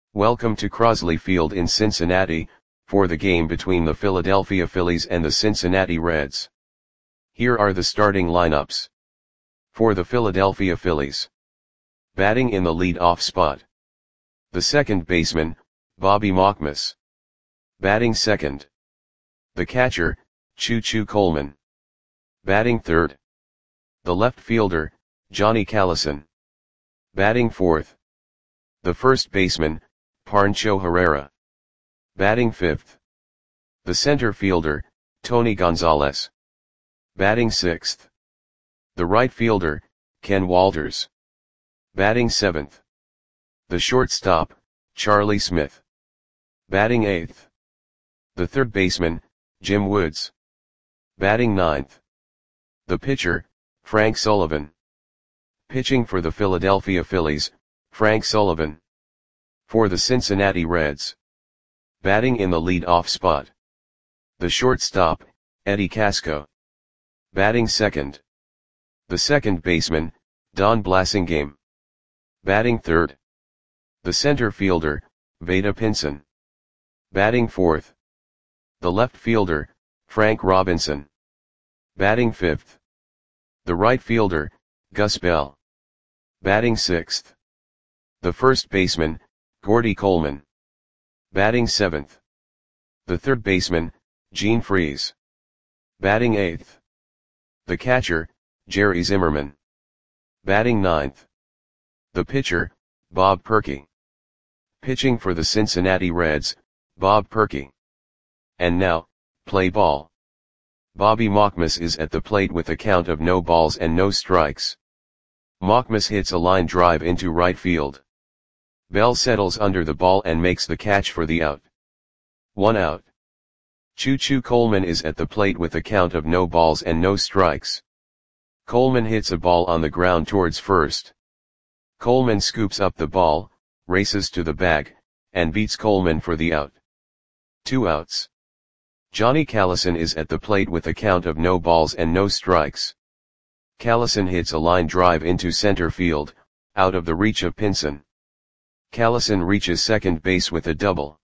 Welcome to Crosley Field in Cincinnati, for the game between the Philadelphia Phillies and the Cincinnati Reds. Here are the starting lineups. For the Philadelphia Phillies. Batting in the lead-off spot. The second baseman, Bobby Markmus. Batting second. The catcher, Choo-Choo Coleman. Batting third. The left fielder, Johnny Callison. Batting fourth. The first baseman, Pancho Herrera. Batting fifth. The center fielder, Tony Gonzalez. Batting sixth. The right fielder, Ken Walters. Batting seventh. The shortstop, Charlie Smith. Batting eighth. The third baseman, Jim Woods. Batting ninth. The pitcher, Frank Sullivan. Pitching for the Philadelphia Phillies, Frank Sullivan. For the Cincinnati Reds. Batting in the lead-off spot. The shortstop, Eddie Casco. Batting second. The second baseman, Don Blasingame. Batting third. The center fielder, Vada Pinson. Batting fourth. The left fielder, Frank Robinson. Batting fifth. The right fielder, Gus Bell. Batting sixth. The first baseman, Gordy Coleman. Batting seventh. The third baseman, Gene Freese. Batting eighth. The catcher, Jerry Zimmerman. Batting ninth. The pitcher, Bob Perky. Pitching for the Cincinnati Reds, Bob Perky. And now, play ball. Bobby Markmus is at the plate with a count of no balls and no strikes. Markmus hits a line drive into right field. Bell settles under the ball and makes the catch for the out. 1 out. Choo-Choo Coleman is at the plate with a count of no balls and no strikes. Coleman hits a ball on the ground towards first. Coleman scoops up the ball, races to the bag, and beats Coleman for the out. 2 outs. Johnny Callison is at the plate with a count of no balls and no strikes. Callison hits a line drive into center field, out of the reach of Pinson. Callison reaches second base with a double.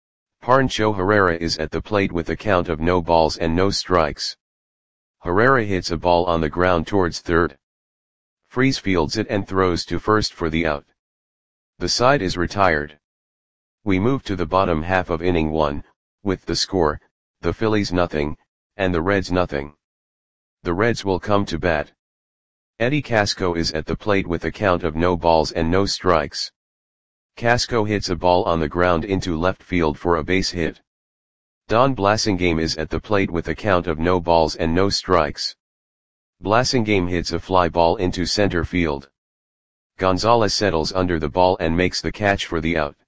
Pancho Herrera is at the plate with a count of no balls and no strikes. Herrera hits a ball on the ground towards third. Freese fields it and throws to first for the out. The side is retired. We move to the bottom half of inning 1, with the score, the Phillies nothing, and the Reds nothing. The Reds will come to bat. Eddie Casco is at the plate with a count of no balls and no strikes. Casco hits a ball on the ground into left field for a base hit. Don Blasingame is at the plate with a count of no balls and no strikes. Blasingame hits a fly ball into center field. Gonzalez settles under the ball and makes the catch for the out.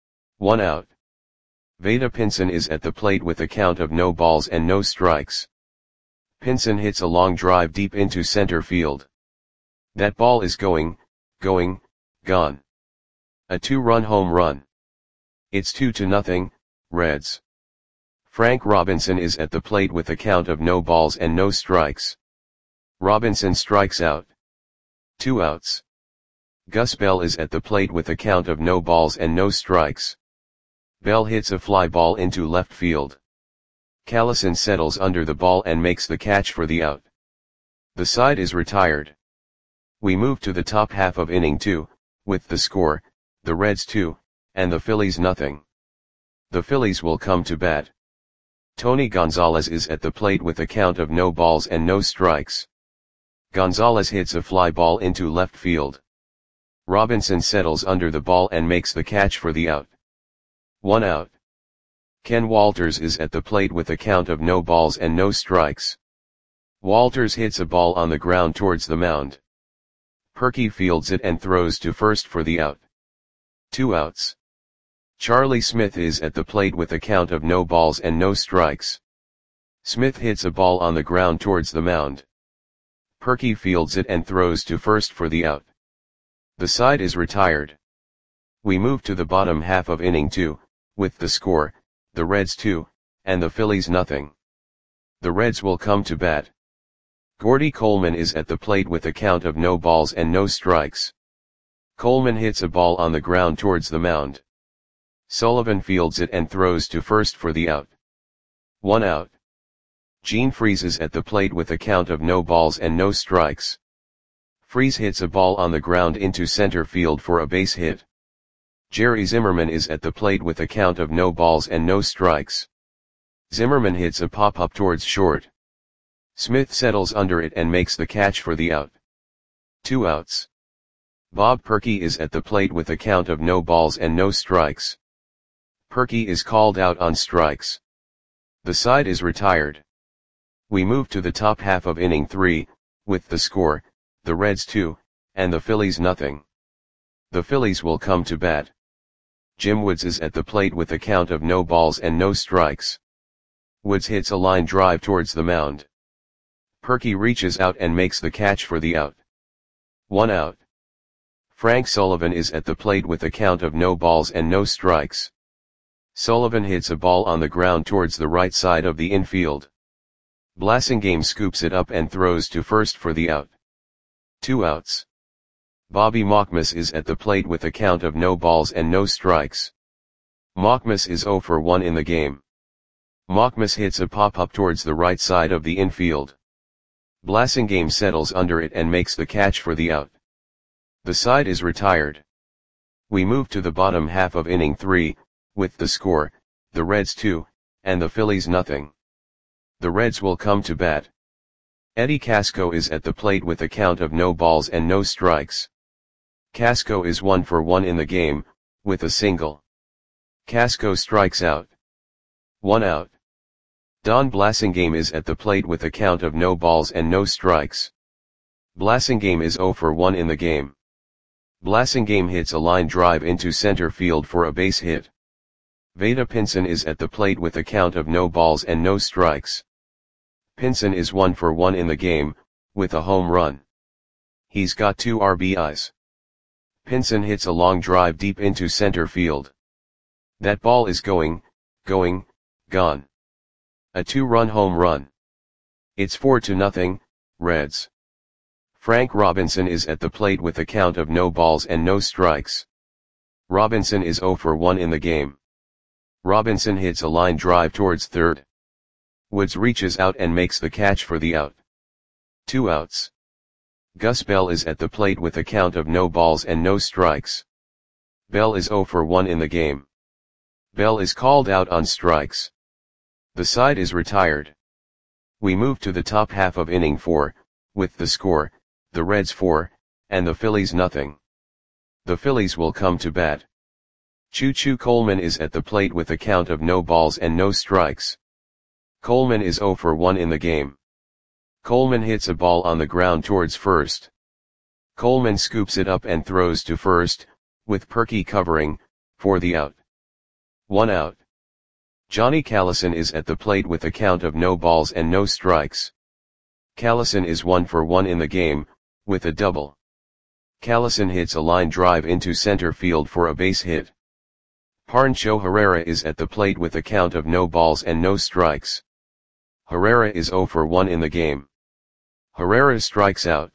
1 out. Vada Pinson is at the plate with a count of no balls and no strikes. Pinson hits a long drive deep into center field. That ball is gone. A 2-run home run. It's 2-0, Reds. Frank Robinson is at the plate with a count of no balls and no strikes. Robinson strikes out. 2 outs. Gus Bell is at the plate with a count of no balls and no strikes. Bell hits a fly ball into left field. Callison settles under the ball and makes the catch for the out. The side is retired. We move to the top half of inning 2, with the score, the Reds 2, and the Phillies nothing. The Phillies will come to bat. Tony Gonzalez is at the plate with a count of no balls and no strikes. Gonzalez hits a fly ball into left field. Robinson settles under the ball and makes the catch for the out. 1 out. Ken Walters is at the plate with a count of no balls and no strikes. Walters hits a ball on the ground towards the mound. Perky fields it and throws to first for the out. 2 outs. Charlie Smith is at the plate with a count of no balls and no strikes. Smith hits a ball on the ground towards the mound. Perky fields it and throws to first for the out. The side is retired. We move to the bottom half of inning 2, with the score, the Reds 2, and the Phillies nothing. The Reds will come to bat. Gordy Coleman is at the plate with a count of no balls and no strikes. Coleman hits a ball on the ground towards the mound. Sullivan fields it and throws to first for the out. 1 out. Gene freezes at the plate with a count of no balls and no strikes. Freeze hits a ball on the ground into center field for a base hit. Jerry Zimmerman is at the plate with a count of no balls and no strikes. Zimmerman hits a pop-up towards short. Smith settles under it and makes the catch for the out. 2 outs. Bob Perky is at the plate with a count of no balls and no strikes. Perky is called out on strikes. The side is retired. We move to the top half of inning 3, with the score, the Reds 2, and the Phillies nothing. The Phillies will come to bat. Jim Woods is at the plate with a count of no balls and no strikes. Woods hits a line drive towards the mound. Perky reaches out and makes the catch for the out. 1 out. Frank Sullivan is at the plate with a count of no balls and no strikes. Sullivan hits a ball on the ground towards the right side of the infield. Blasingame scoops it up and throws to first for the out. 2 outs. Bobby Mockmas is at the plate with a count of no balls and no strikes. Mockmas is 0 for 1 in the game. Mockmas hits a pop-up towards the right side of the infield. Blasingame settles under it and makes the catch for the out. The side is retired. We move to the bottom half of inning 3, with the score, the Reds 2, and the Phillies nothing. The Reds will come to bat. Eddie Casco is at the plate with a count of no balls and no strikes. Casco is 1 for 1 in the game, with a single. Casco strikes out. 1 out. Don Blasingame is at the plate with a count of no balls and no strikes. Blasingame is 0 for 1 in the game. Blasingame hits a line drive into center field for a base hit. Vada Pinson is at the plate with a count of no balls and no strikes. Pinson is 1 for 1 in the game, with a home run. He's got 2 RBIs. Pinson hits a long drive deep into center field. That ball is gone. A 2-run home run. It's 4-0, Reds. Frank Robinson is at the plate with a count of no balls and no strikes. Robinson is 0 for 1 in the game. Robinson hits a line drive towards third. Woods reaches out and makes the catch for the out. 2 outs. Gus Bell is at the plate with a count of no balls and no strikes. Bell is 0 for 1 in the game. Bell is called out on strikes. The side is retired. We move to the top half of inning 4, with the score, the Reds 4, and the Phillies nothing. The Phillies will come to bat. Choo Choo Coleman is at the plate with a count of no balls and no strikes. Coleman is 0 for 1 in the game. Coleman hits a ball on the ground towards first. Coleman scoops it up and throws to first, with Perky covering, for the out. 1 out. Johnny Callison is at the plate with a count of no balls and no strikes. Callison is 1 for 1 in the game, with a double. Callison hits a line drive into center field for a base hit. Pancho Herrera is at the plate with a count of no balls and no strikes. Herrera is 0 for 1 in the game. Herrera strikes out.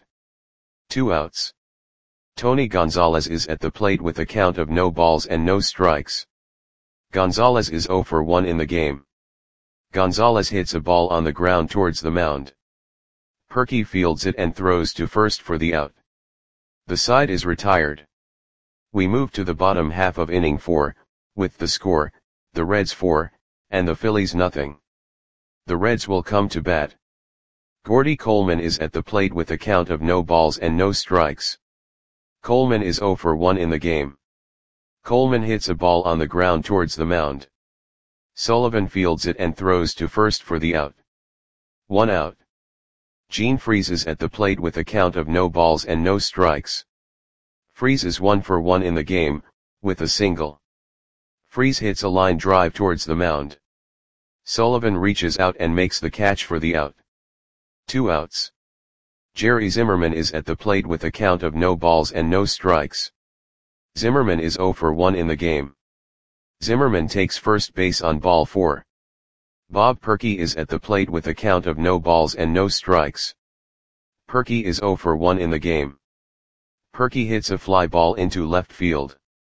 2 outs. Tony Gonzalez is at the plate with a count of no balls and no strikes. Gonzalez is 0 for 1 in the game. Gonzalez hits a ball on the ground towards the mound. Perky fields it and throws to first for the out. The side is retired. We move to the bottom half of inning 4, with the score, the Reds 4, and the Phillies nothing. The Reds will come to bat. Gordy Coleman is at the plate with a count of no balls and no strikes. Coleman is 0 for 1 in the game. Coleman hits a ball on the ground towards the mound. Sullivan fields it and throws to first for the out. 1 out. Gene freezes at the plate with a count of no balls and no strikes. Freeze is 1 for 1 in the game, with a single. Freeze hits a line drive towards the mound. Sullivan reaches out and makes the catch for the out. 2 outs. Jerry Zimmerman is at the plate with a count of no balls and no strikes. Zimmerman is 0 for 1 in the game. Zimmerman takes first base on ball 4. Bob Perky is at the plate with a count of no balls and no strikes. Perky is 0 for 1 in the game. Perky hits a fly ball into left field.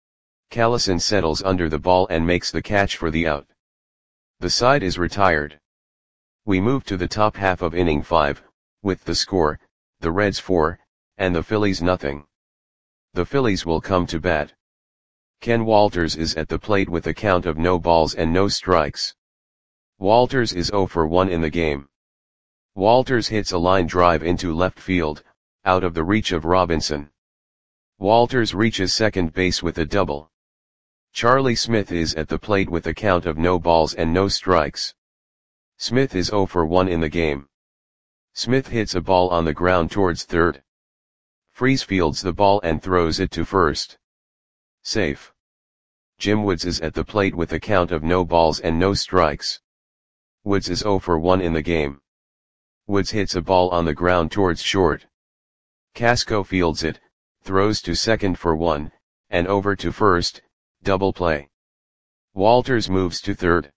Callison settles under the ball and makes the catch for the out. The side is retired. We move to the top half of inning 5, with the score, the Reds 4, and the Phillies nothing. The Phillies will come to bat. Ken Walters is at the plate with a count of no balls and no strikes. Walters is 0 for 1 in the game. Walters hits a line drive into left field, out of the reach of Robinson. Walters reaches second base with a double. Charlie Smith is at the plate with a count of no balls and no strikes. Smith is 0 for 1 in the game. Smith hits a ball on the ground towards third. Freese fields the ball and throws it to first. Safe. Jim Woods is at the plate with a count of no balls and no strikes. Woods is 0 for 1 in the game. Woods hits a ball on the ground towards short. Casco fields it, throws to second for 1, and over to first, double play. Walters moves to third.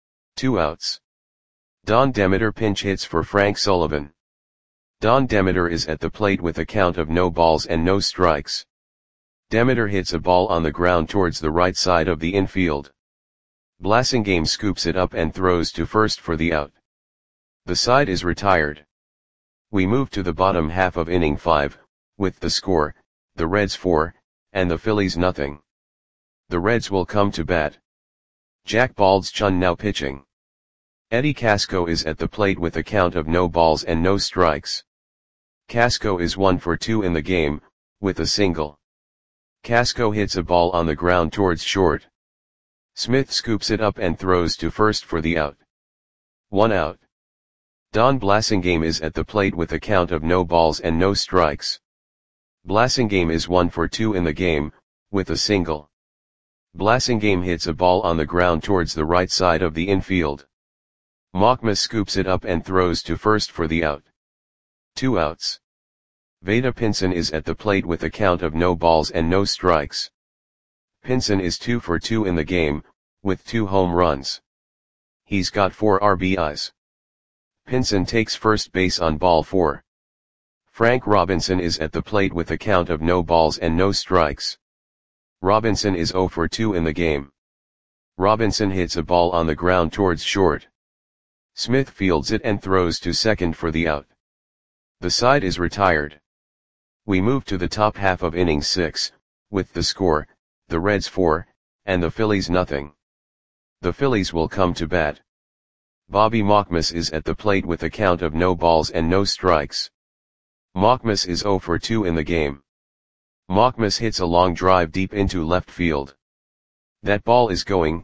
2 outs. Don Demeter pinch hits for Frank Sullivan. Don Demeter is at the plate with a count of no balls and no strikes. Demeter hits a ball on the ground towards the right side of the infield. Blasingame scoops it up and throws to first for the out. The side is retired. We move to the bottom half of inning 5, with the score, the Reds 4, and the Phillies nothing. The Reds will come to bat. Jack Baldschun now pitching. Eddie Casco is at the plate with a count of no balls and no strikes. Casco is 1 for 2 in the game, with a single. Casco hits a ball on the ground towards short. Smith scoops it up and throws to first for the out. 1 out. Don Blasingame is at the plate with a count of no balls and no strikes. Blasingame is 1 for 2 in the game, with a single. Blasingame hits a ball on the ground towards the right side of the infield. Machma scoops it up and throws to first for the out. 2 outs. Vada Pinson is at the plate with a count of no balls and no strikes. Pinson is 2 for 2 in the game, with 2 home runs. He's got 4 RBIs. Pinson takes first base on ball 4. Frank Robinson is at the plate with a count of no balls and no strikes. Robinson is 0 for 2 in the game. Robinson hits a ball on the ground towards short. Smith fields it and throws to second for the out. The side is retired. We move to the top half of inning 6, with the score, the Reds 4, and the Phillies nothing. The Phillies will come to bat. Bobby Machmas is at the plate with a count of no balls and no strikes. Machmas is 0 for 2 in the game. Machmas hits a long drive deep into left field. That ball is gone.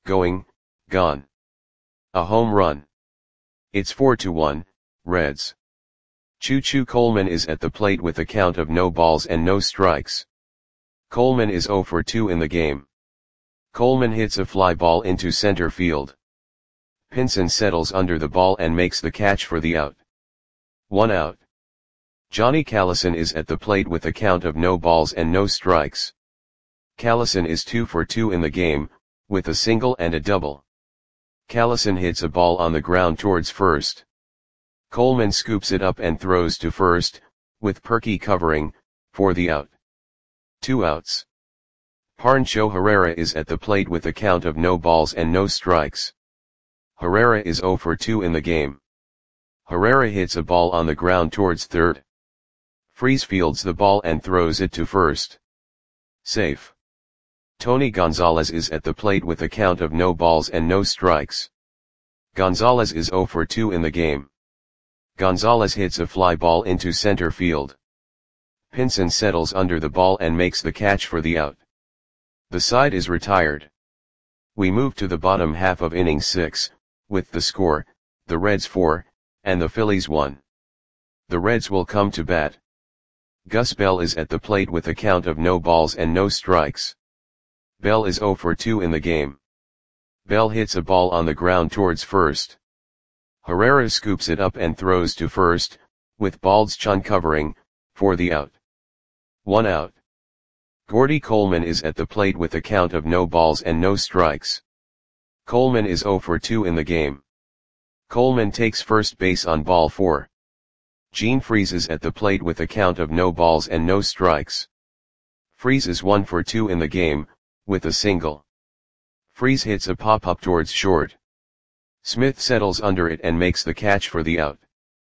A home run. It's 4-1, Reds. Choo Choo Coleman is at the plate with a count of no balls and no strikes. Coleman is 0 for 2 in the game. Coleman hits a fly ball into center field. Pinson settles under the ball and makes the catch for the out. 1 out. Johnny Callison is at the plate with a count of no balls and no strikes. Callison is 2 for 2 in the game, with a single and a double. Callison hits a ball on the ground towards first. Coleman scoops it up and throws to first, with Perky covering, for the out. 2 outs. Pancho Herrera is at the plate with a count of no balls and no strikes. Herrera is 0 for 2 in the game. Herrera hits a ball on the ground towards third. Freese fields the ball and throws it to first. Safe. Tony Gonzalez is at the plate with a count of no balls and no strikes. Gonzalez is 0 for 2 in the game. Gonzalez hits a fly ball into center field. Pinson settles under the ball and makes the catch for the out. The side is retired. We move to the bottom half of inning 6, with the score, the Reds 4, and the Phillies 1. The Reds will come to bat. Gus Bell is at the plate with a count of no balls and no strikes. Bell is 0 for 2 in the game. Bell hits a ball on the ground towards first. Herrera scoops it up and throws to first, with Baldschun covering, for the out. 1 out. Gordy Coleman is at the plate with a count of no balls and no strikes. Coleman is 0 for 2 in the game. Coleman takes first base on ball 4. Gene Freese is at the plate with a count of no balls and no strikes. Freese is 1 for 2 in the game, with a single. Freese hits a pop-up towards short. Smith settles under it and makes the catch for the out.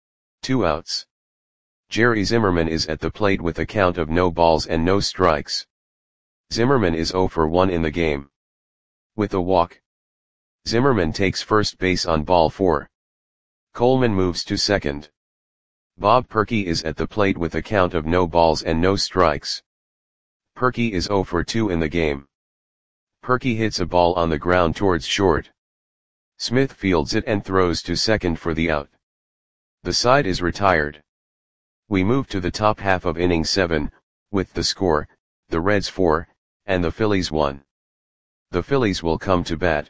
2 outs. Jerry Zimmerman is at the plate with a count of no balls and no strikes. Zimmerman is 0 for 1 in the game. With a walk, Zimmerman takes first base on ball 4. Coleman moves to second. Bob Perky is at the plate with a count of no balls and no strikes. Perky is 0 for 2 in the game. Perky hits a ball on the ground towards short. Smith fields it and throws to second for the out. The side is retired. We move to the top half of inning 7, with the score, the Reds 4, and the Phillies 1. The Phillies will come to bat.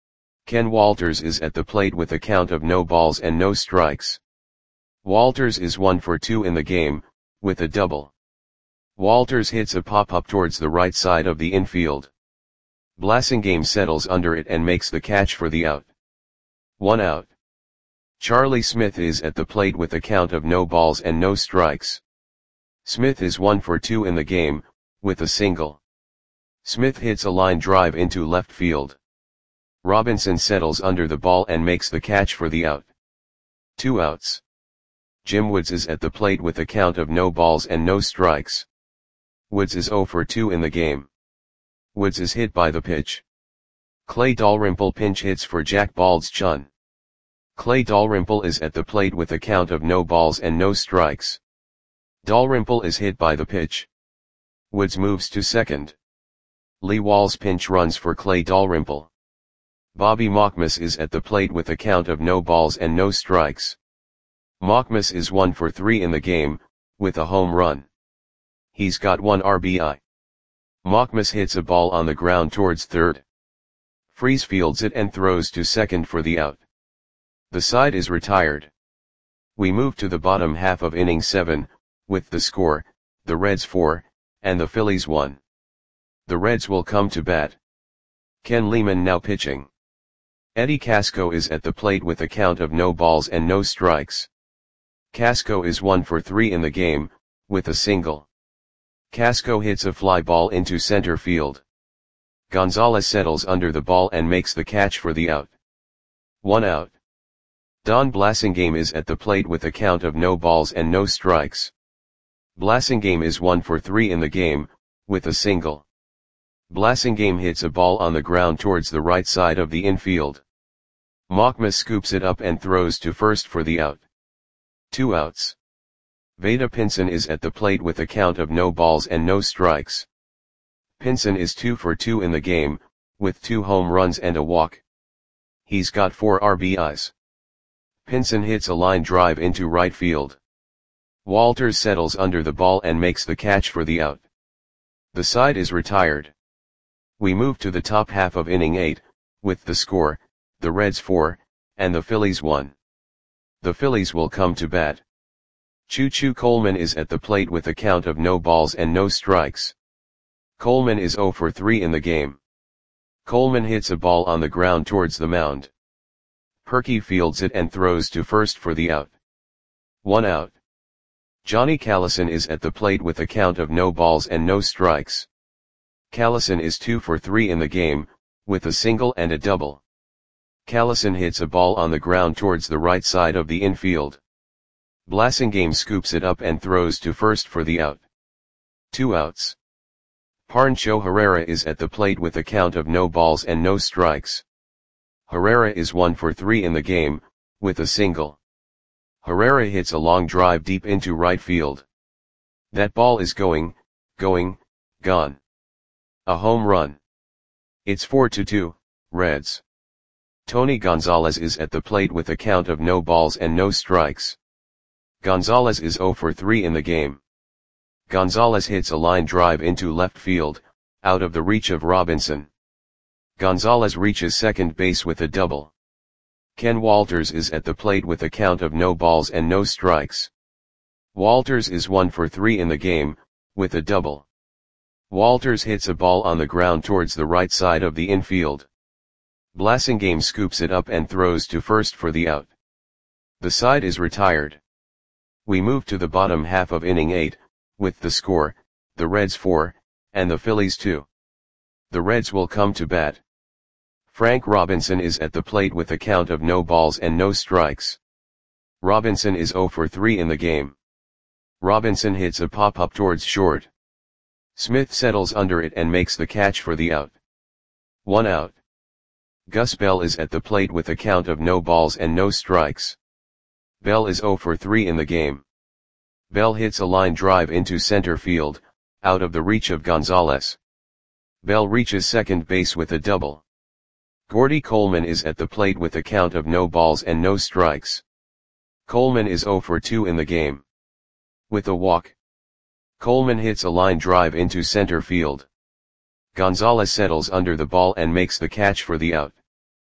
Ken Walters is at the plate with a count of no balls and no strikes. Walters is 1 for 2 in the game, with a double. Walters hits a pop-up towards the right side of the infield. Blasingame settles under it and makes the catch for the out. 1 out. Charlie Smith is at the plate with a count of no balls and no strikes. Smith is 1 for 2 in the game, with a single. Smith hits a line drive into left field. Robinson settles under the ball and makes the catch for the out. 2 outs. Jim Woods is at the plate with a count of no balls and no strikes. Woods is 0 for 2 in the game. Woods is hit by the pitch. Clay Dalrymple pinch hits for Jack Baldschun. Clay Dalrymple is at the plate with a count of no balls and no strikes. Dalrymple is hit by the pitch. Woods moves to second. Lee Walls pinch runs for Clay Dalrymple. Bobby Mockmas is at the plate with a count of no balls and no strikes. Mockmas is 1 for 3 in the game, with a home run. He's got 1 RBI. Mockmas hits a ball on the ground towards third. Freese fields it and throws to second for the out. The side is retired. We move to the bottom half of inning 7, with the score, the Reds 4, and the Phillies 1. The Reds will come to bat. Ken Lehman now pitching. Eddie Casco is at the plate with a count of no balls and no strikes. Casco is 1 for 3 in the game, with a single. Casco hits a fly ball into center field. Gonzalez settles under the ball and makes the catch for the out. 1 out. Don Blasingame is at the plate with a count of no balls and no strikes. Blasingame is 1 for 3 in the game, with a single. Blasingame hits a ball on the ground towards the right side of the infield. Mockmas scoops it up and throws to first for the out. 2 outs. Vada Pinson is at the plate with a count of no balls and no strikes. Pinson is 2 for 2 in the game, with 2 home runs and a walk. He's got 4 RBIs. Pinson hits a line drive into right field. Walters settles under the ball and makes the catch for the out. The side is retired. We move to the top half of inning 8, with the score, the Reds 4, and the Phillies 1. The Phillies will come to bat. Choo Choo Coleman is at the plate with a count of no balls and no strikes. Coleman is 0 for 3 in the game. Coleman hits a ball on the ground towards the mound. Perky fields it and throws to first for the out. 1 out. Johnny Callison is at the plate with a count of no balls and no strikes. Callison is 2 for 3 in the game, with a single and a double. Callison hits a ball on the ground towards the right side of the infield. Blasingame scoops it up and throws to first for the out. 2 outs. Pancho Herrera is at the plate with a count of no balls and no strikes. Herrera is 1 for 3 in the game, with a single. Herrera hits a long drive deep into right field. That ball is gone. A home run. It's 4-2, Reds. Tony Gonzalez is at the plate with a count of no balls and no strikes. Gonzalez is 0 for 3 in the game. Gonzalez hits a line drive into left field, out of the reach of Robinson. Gonzalez reaches second base with a double. Ken Walters is at the plate with a count of no balls and no strikes. Walters is 1 for 3 in the game, with a double. Walters hits a ball on the ground towards the right side of the infield. Blasingame scoops it up and throws to first for the out. The side is retired. We move to the bottom half of inning 8, with the score, the Reds 4, and the Phillies 2. The Reds will come to bat. Frank Robinson is at the plate with a count of no balls and no strikes. Robinson is 0 for 3 in the game. Robinson hits a pop-up towards short. Smith settles under it and makes the catch for the out. 1 out. Gus Bell is at the plate with a count of no balls and no strikes. Bell is 0 for 3 in the game. Bell hits a line drive into center field, out of the reach of Gonzalez. Bell reaches second base with a double. Gordy Coleman is at the plate with a count of no balls and no strikes. Coleman is 0 for 2 in the game. With a walk, Coleman hits a line drive into center field. Gonzalez settles under the ball and makes the catch for the out.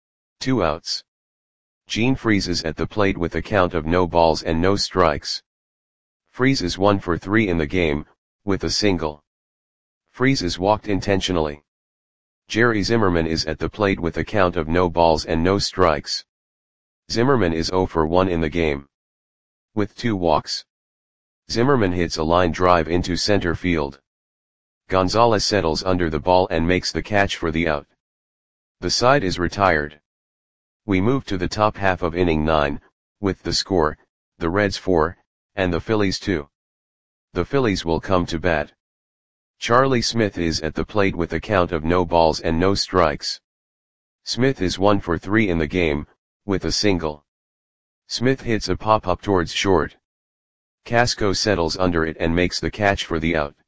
2 outs. Gene Freese is at the plate with a count of no balls and no strikes. Freese is 1 for 3 in the game, with a single. Freese is walked intentionally. Jerry Zimmerman is at the plate with a count of no balls and no strikes. Zimmerman is 0 for 1 in the game. With 2 walks. Zimmerman hits a line drive into center field. Gonzalez settles under the ball and makes the catch for the out. The side is retired. We move to the top half of inning 9, with the score, the Reds 4, and the Phillies 2. The Phillies will come to bat. Charlie Smith is at the plate with a count of no balls and no strikes. Smith is 1 for 3 in the game, with a single. Smith hits a pop-up towards short. Casco settles under it and makes the catch for the out.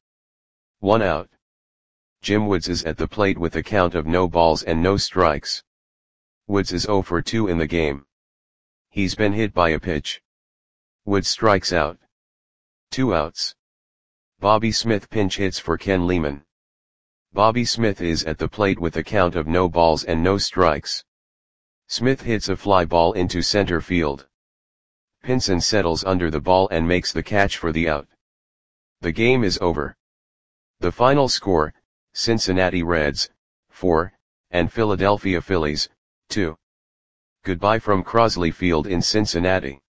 1 out. Jim Woods is at the plate with a count of no balls and no strikes. Woods is 0 for 2 in the game. He's been hit by a pitch. Woods strikes out. 2 outs. Bobby Smith pinch hits for Ken Lehman. Bobby Smith is at the plate with a count of no balls and no strikes. Smith hits a fly ball into center field. Pinson settles under the ball and makes the catch for the out. The game is over. The final score, Cincinnati Reds, 4, and Philadelphia Phillies, 2. Goodbye from Crosley Field in Cincinnati.